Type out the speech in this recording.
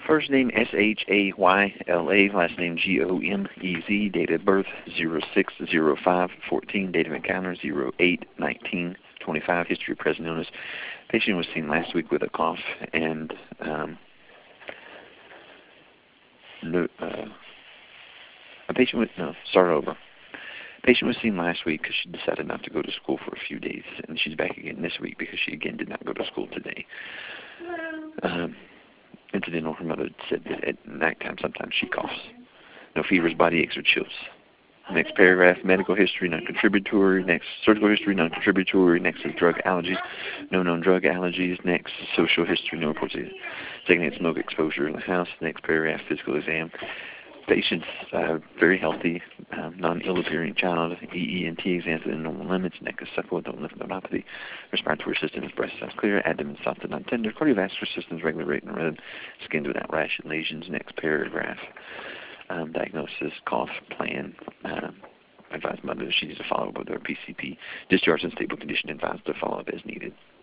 First name Shayyla, last name Gomez, date of birth 06/05/14, date of encounter 08/19/25, history of present illness. Patient was seen last week with a cough and Patient was seen last week because she decided not to go to school for a few days, and she's back again this week because she again did not go to school today. Incidental, her mother said that at nighttime sometimes she coughs. No fevers, body aches, or chills. Next paragraph, medical history, non-contributory. Next, surgical history, non-contributory. Next is drug allergies, no known drug allergies. Next, social history, no reports of secondhand smoke exposure in the house. Next paragraph, physical exam. Patient's very healthy, non-ill-appearing child. EENT exams within normal limits. Neck is supple, no lymphadenopathy. Respiratory system is breast sounds clear. Abdomen soft and non-tender. Cardiovascular system is regular rate and rhythm. Skin without rash and lesions. Next paragraph. Diagnosis, cough, plan. Advised mother she needs to follow up with her PCP. Discharge in stable condition. Advised to follow up as needed.